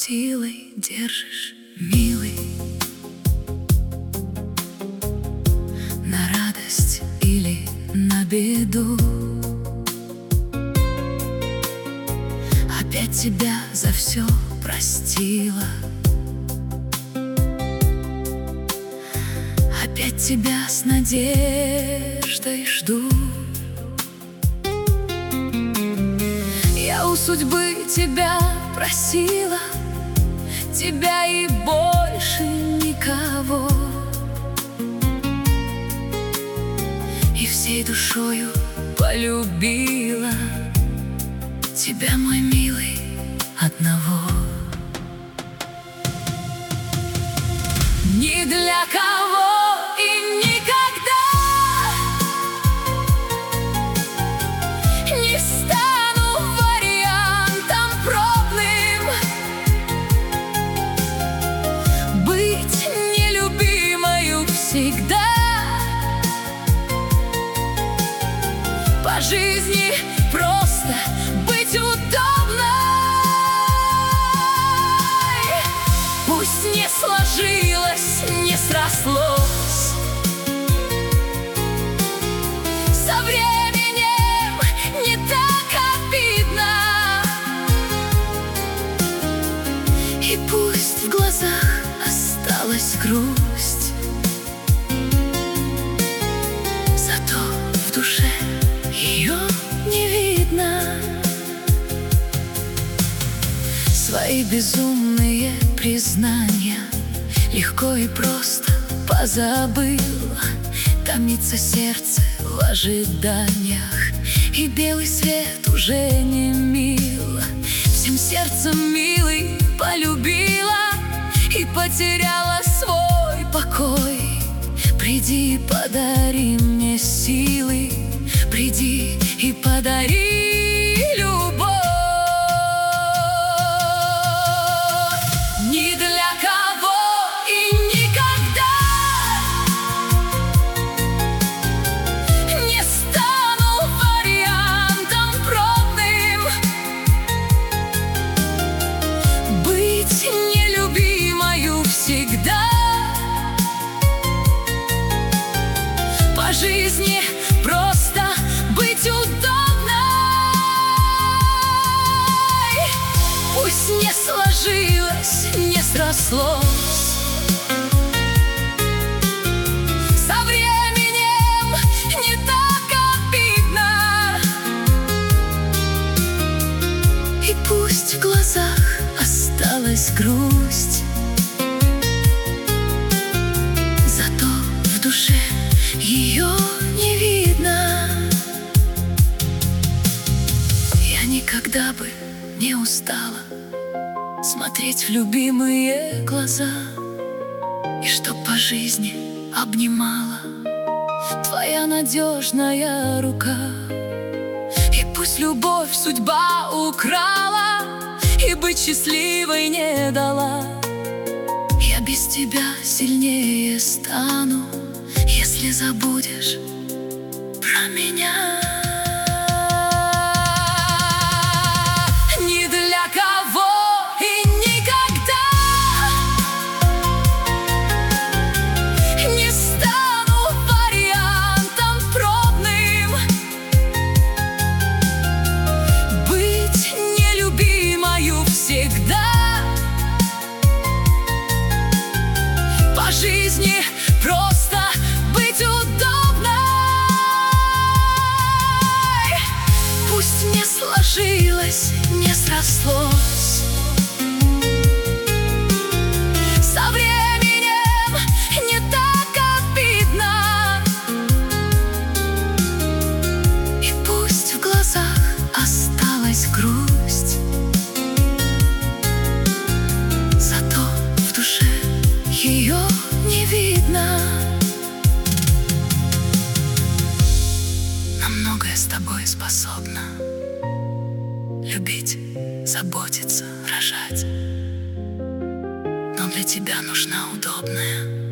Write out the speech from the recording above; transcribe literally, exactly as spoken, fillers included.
силой держишь, милый, на радость или на беду. Опять тебя за все простила, опять тебя с надеждой жду. Я у судьбы тебя просила, тебя и больше никого, и всей душою полюбила тебя, мой милый, одного. Ни для кого и никогда не стану вариантом пробным, быть нелюбимою всегда, по жизни просто быть удобной. Пусть не сложилось, не срослось, со временем не так обидно, и пусть в глазах осталась грусть, зато в душе ее не видно. Свои безумные признания легко и просто позабыл. Томится сердце в ожиданиях, и белый свет уже не мил. Всем сердцем, милый, полюбила и потеряла свой покой. Приди и подари мне силы, приди и подари любовь. Ни для кого и никогда не стану вариантом пробным, быть нелюбимою всегда, по жизни просто быть удобной. Пусть не сложилось, не срослось, со временем не так обидно, и пусть в глазах осталась грусть, зато в душе ее не видно. Я никогда бы не устала смотреть в любимые глаза, и чтоб по жизни обнимала твоя надежная рука. И пусть любовь судьба украла и быть счастливой не дала, я без тебя сильнее стану, если забудешь про меня. Ни для кого и никогда не стану вариантом пробным, быть нелюбимою всегда, по жизни просто быть удобной. Пусть не сложилось, не срослось, со временем не так обидно, и пусть в глазах осталась грусть, зато в душе ее не видно. На многое с тобой способна: любить, заботиться, рожать. Но для тебя нужна удобная,